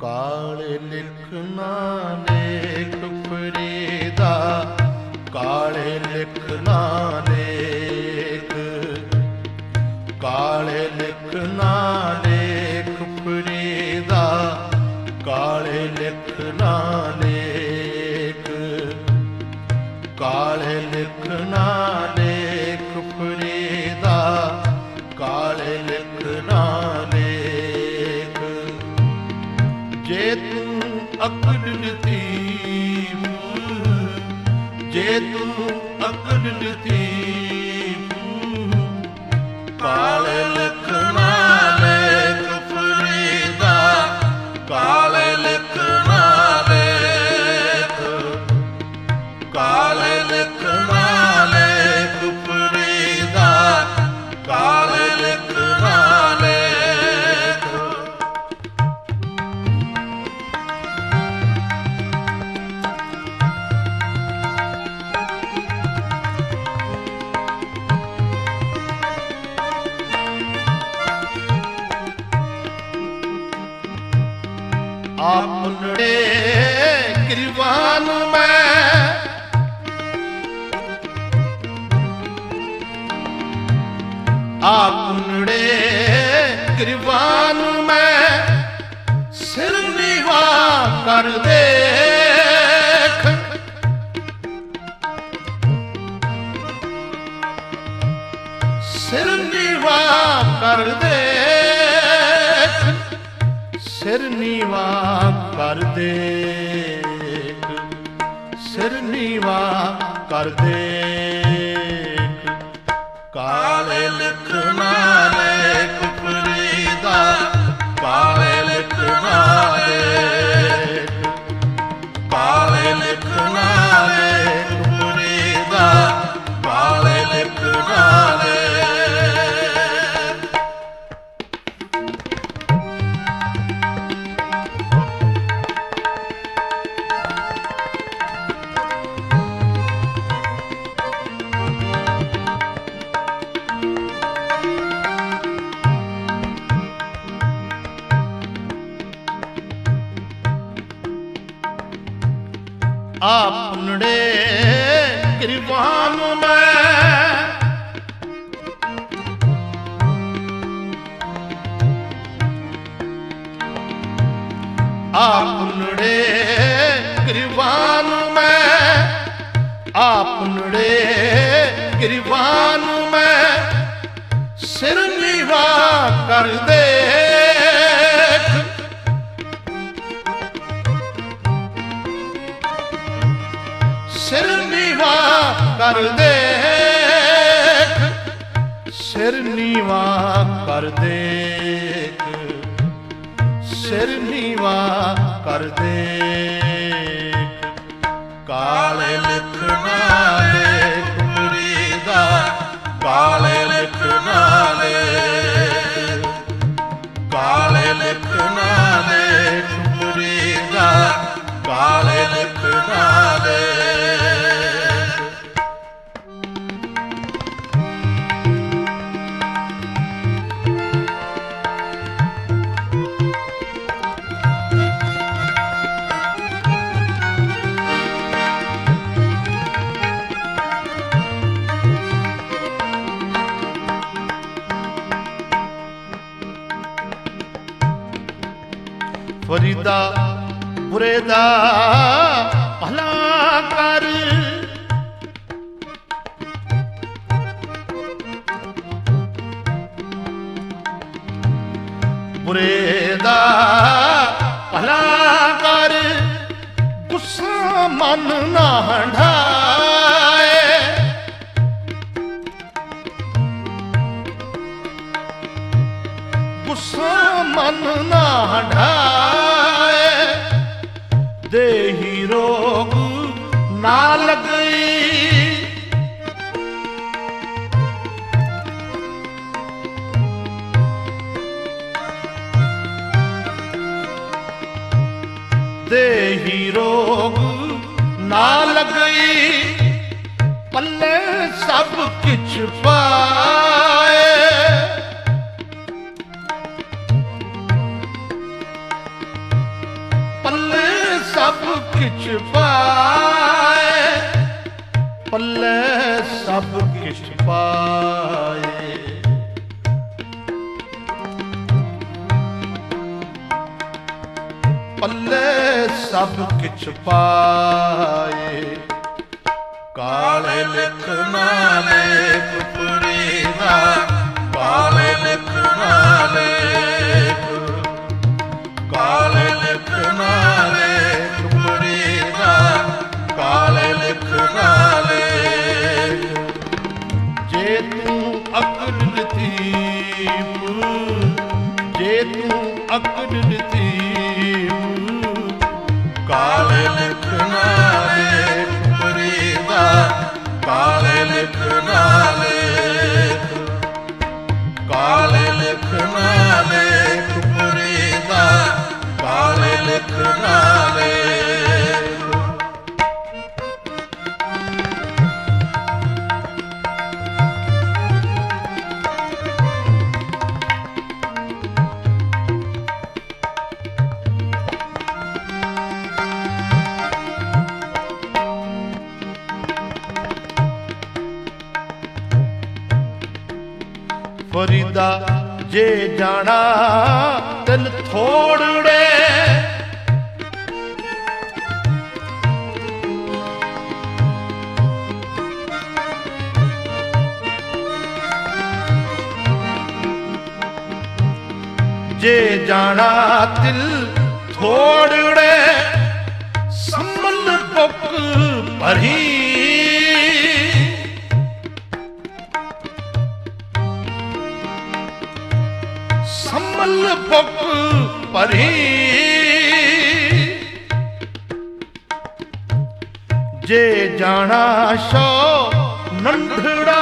ਕਾਲੇ ਲਿਖਣਾ ਲੇਖ ਫਰੀਦਾ, ਕਾਲੇ ਲਿਖਣਾ ਲੇਖ, ਕਾਲੇ ਲਿਖਣਾ ਲੇਖ ਫਰੀਦਾ, ਕਾਲੇ ਲਿਖਣਾ ਲੇਖ, ਕਾਲੇ ਲਿਖਣਾ ਲੇਖ ਫਰੀਦਾ, ਕਾਲੇ ਲਿਖਣਾ ਲੇਖ। ਜੇ ਤੂੰ ਅਕਲ ਲਤੀਫ, ਜੇ ਤੂੰ ਅਕਲ ਲਤੀਫ, ਕਾਲੇ ਲਿਖਣਾ ਲੇਖ ਫਰੀਦਾ, ਕਾਲੇ ਲਿਖਣਾ ਲੇਖ, ਕਾਲੇ ਲਿਖਣਾ ਲੇਖ ਫਰੀਦਾ, ਕਾਲੇ ਲਿਖਣਾ ਲੇਖ। ਆਪਣੇ ਗਰੀਬਾਨ ਮੈਂ, ਆਪਣੇ ਗਰੀਬਾਨ ਮੈਂ ਸਿਰ ਨੀਵਾ ਕਰ ਦੇਖ, ਸਿਰ ਨੀਵਾ ਕਰ ਦੇਖ, ਸਿਰ ਨੀਵਾ ਕਰ ਦੇਖ, ਸਿਰ ਨੀਵਾ ਕਰ ਦੇਖ। ਕਾਲੇ ਲਿਖਣਾ ਲੇਖ ਫਰੀਦਾ, ਕਾਲੇ ਲਿਖਣਾ ਲੇਖ, ਕਾਲੇ ਲਿਖਣਾ ਲੇਖ ਫਰੀਦਾ, ਕਾਲੇ ਲਿਖਣਾ ਲੇਖ। ਆਪਣੇ ਗਰੀਬਾਨ ਮੈਂ, ਆਪਣੇ ਗਰੀਬਾਨ ਮੈਂ, ਆਪਣੇ ਗਰੀਬਾਨ ਮੈਂ ਸਿਰ ਨੀਵਾ ਕਰ ਦੇਖ, ਸਿਰ ਨੀਵਾ ਕਰ ਦੇਖ, ਸਿਰ ਨੀਵਾ ਕਰ ਦੇਖ, ਸਿਰ ਨੀਵਾ ਕਰ ਦੇਖ। ਕਾਲੇ ਲਿਖਣਾ ਲੇਖ ਫਰੀਦਾ, ਕਾਲੇ ਲਿਖਣਾ ਲੇਖ, ਕਾਲੇ ਲਿਖਣਾ ਲੇਖ ਫਰੀਦਾ, ਕਾਲੇ ਲਿਖਣਾ ਲੇਖ। ਫਰੀਦਾ ਬੁਰੇ ਦਾ ਭਲਾ ਕਰ, ਬੁਰੇ ਦਾ ਭਲਾ ਕਰ, ਗੁੱਸਾ ਮਨ ਨਾ ਹੰਢਾਏ, ਗੁੱਸਾ ਮਨ ਨਾ ਹੰਢਾਏ। ਦੇਹੀ ਰੋਗ ਨਾ ਲਗਈ, ਦੇਹੀ ਰੋਗ ਨਾ ਲਗਈ, ਪੱਲੇ ਸਭ ਕਿਛ ਪਾਏ। किछ पाए, पल्ले सब किछ पाए। पल्ले सब किछ पाए, काले लिख नाले पुरीदा, काले लिख नाले, काले लिख नाले पुरीदा, काले लिख नाले। जे तू अकल लतीफ, जे तू अकल लतीफ, काले लिख नाले पुरीदा, काले लिख नाले, काले लिख नाले पुरीदा, काले लिख नाले। फरीदा जे जाना दिल थोड़े, जे जाना दिल थोड़े, संभल पुक भरी, संभल पुक भरी। जे जाना शो नंढड़ा,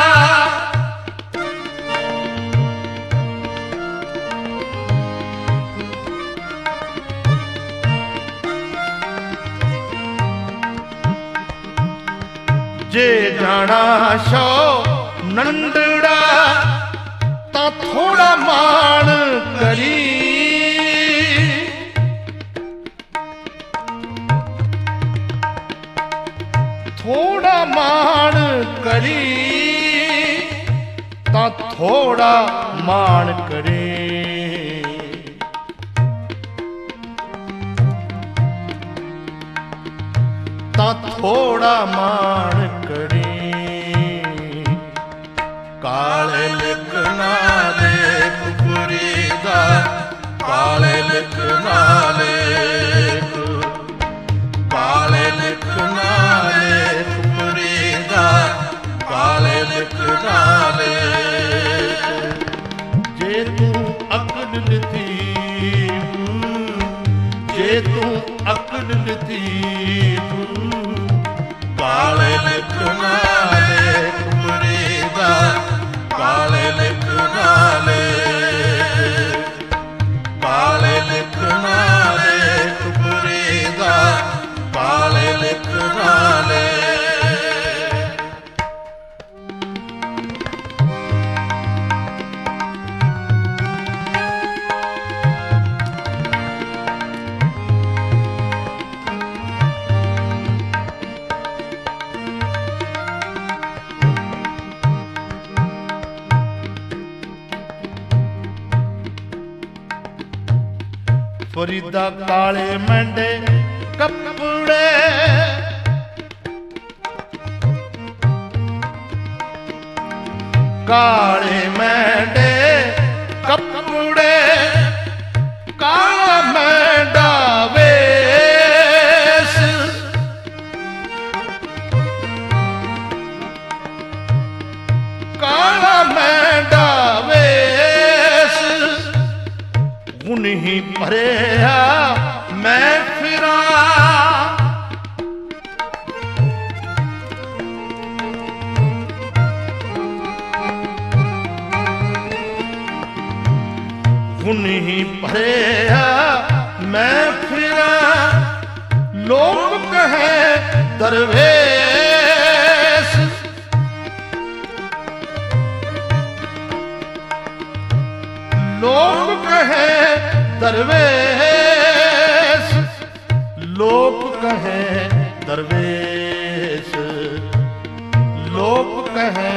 जे जाना शो नंढड़ा, ता थोड़ा मान करी, थोड़ा मान करी, ता थोड़ा मान करे। ता थोड़ा मान करे। काले लिख नाले पुरीदा, काले लिख नाले, काले लिख नाले पुरीदा, काले लिख नाले। जे तू अकल लतीफ, जे तू अकल लतीफ, काले लिख नाले पुरीदा, काले लिख नाले, काले लिख नाले पुरीदा, काले लिख नाले। फरीदा काले मंडे कपड़े, काले मंडे कपड़े, काला मंडा वेश, काला मंडा वेश। उन्हीं भरिया मैं फिरा, उन्हीं भरिया मैं फिरा। लोग कहे दरवेश, लोग कहे दरवेश, ਲੋਕ ਕਹੈ ਦਰਵੇਸ਼, ਲੋਕ ਕਹੈ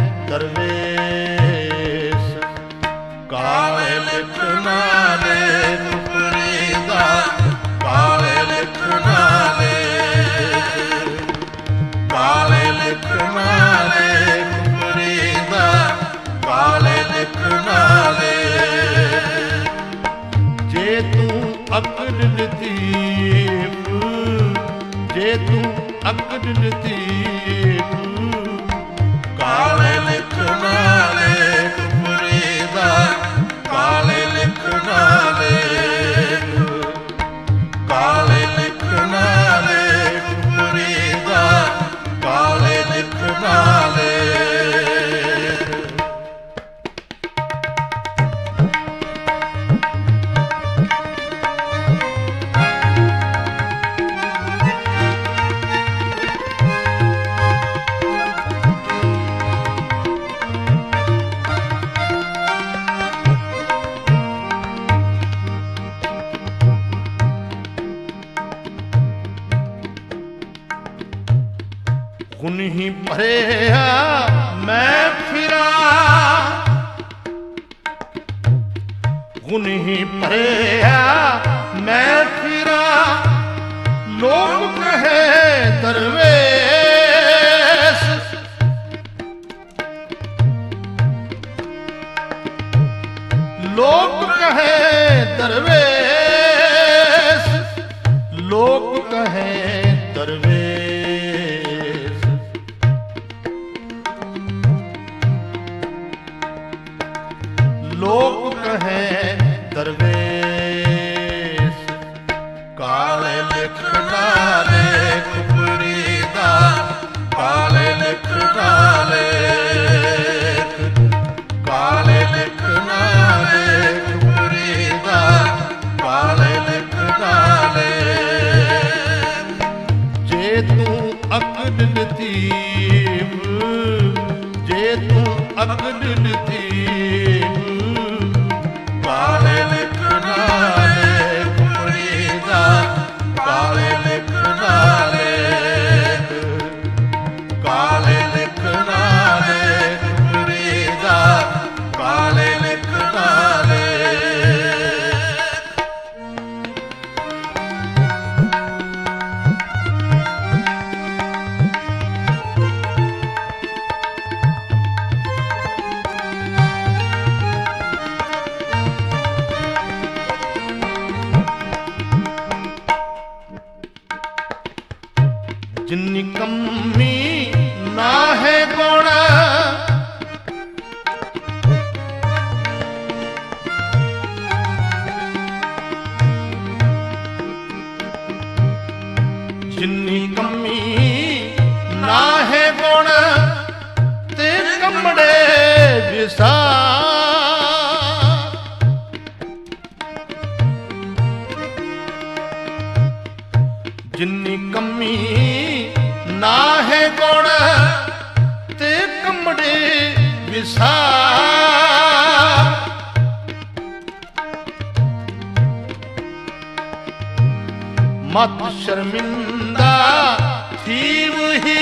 ਦਰਵੇਸ਼। ਕਾਲੇ ਲਿਖ ਨਾਲੇ ਫਰੀਦਾ, ਕਾਲੇ ਲਿਖ ਨਾਲੇ, ਕਾਲੇ ਲਿਖ ਨਾਲੇ ਫਰੀਦਾ, ਕਾਲੇ ਲਿਖ ਨਾਲੇ। ਜੇ ਤੂੰ ਅਕਲ ਲਤੀਫ, ਜੇ ਤੂੰ ਅਕਲ ਲਤੀਫ, ਕਾਲੇ ਲਿਖ ਨਾਲੇ ਫਰੀਦਾ, ਕਾਲੇ ਲਿਖ ਨਾਲੇ, ਕਾਲੇ ਲਿਖ ਨਾਲੇ ਫਰੀਦਾ, ਕਾਲੇ ਲਿਖ ਨਾਲੇ। ਗੁਣ ਹੀ ਭਰਿਆ ਮੈਂ ਫਿਰਾਂ, ਗੁਣ ਹੀ ਭਰਿਆ ਮੈਂ ਫਿਰਾਂ, ਲੋਕ ਕਹੈ ਦਰਵੇਸ਼। ਲੋਕ ਕਹੈ ਦਰਵੇਸ਼, ਲੋਕ ਕਹੈ ਦਰਵੇਸ਼। ਲੋਕ ਕਹੈ ਦਰਵੇਸ਼। ਕਾਲੇ ਲਿਖ ਨਾਲੇ ਫਰੀਦਾ, ਕਾਲੇ ਲਿਖ ਨਾਲੇ, ਕਾਲੇ ਲਿਖ ਨਾਲੇ ਫਰੀਦਾ, ਕਾਲੇ ਲਿਖ ਨਾਲੇ। ਜੇ ਤੂੰ ਅਕਲ ਲਤੀਫ, ਜੇ ਤੂੰ ਅਕਲ ਲਤੀਫ, ਕਾਲੇ ਲਿਖ ਨਾਲੇ ਫਰੀਦਾ, ਕਾਲੇ ਲਿਖ ਨਾਲੇ, ਕਾਲੇ ਲਿਖ ਨਾਲੇ ਫਰੀਦਾ, ਕਾਲੇ ਲਿਖ ਨਾਲੇ। ਜਿੰਨੀ ਕਮੀ ਨਾ ਹੈ ਗੁਣ, ਜਿੰਨੀ ਕਮੀ ਨਾ ਹੈ ਗੁਣ, ਤੇ ਕਮੜੇ ਵਿਸਾ। ਜਿੰਨੀ ਕਮੀ ਨਾ ਹੈ ਗੁਣ, ਤੇ ਕਮੜੇ ਵਿਸਾ। ਮਤ ਸ਼ਰਮਿੰਦਾ ਥੀਵ ਹੀ,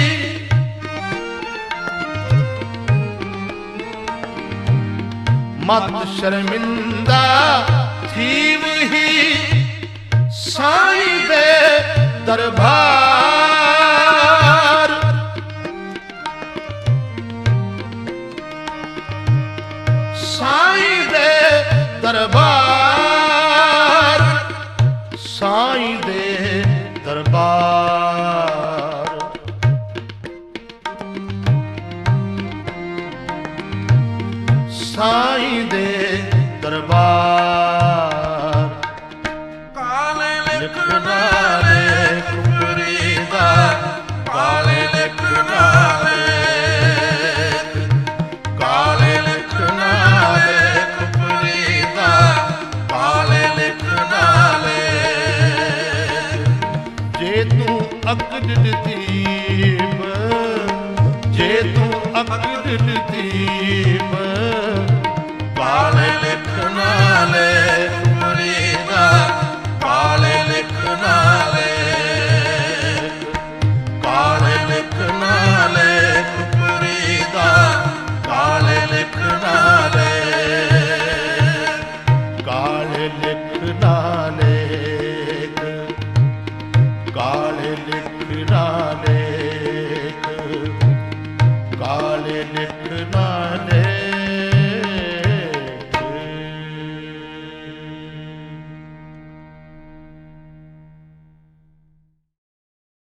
ਮਤ ਸ਼ਰਮਿੰਦਾ ਥੀਵ ਹੀ, ਸਾਈਂ ਦੇ ਦਰਬਾਰ। ਸਾਈਂ ਦੇ ਦਰਬਾਰ, ਸਾਈਂ ਦੇ ਦਰਬਾਰ। ਸਾਈਂ ਦੇ ਦਰਬਾਰ। ਕਾਲੇ ਲਿਖ ਨਾਲੇ ਫਰੀਦਾ, ਕਾਲੇ ਲਿਖ ਨਾਲੇ, ਕਾਲੇ ਲਿਖ ਨਾਲੇ ਫਰੀਦਾ, ਕਾਲੇ ਲਿਖ ਨਾਲੇ। ਜੇ ਤੂੰ ਅਕਲ ਲਤੀਫ, ਜੇ ਤੂੰ ਅਕਲ ਲਤੀਫ, ਕਾਲੇ ਲਿਖ ਨਾਲੇ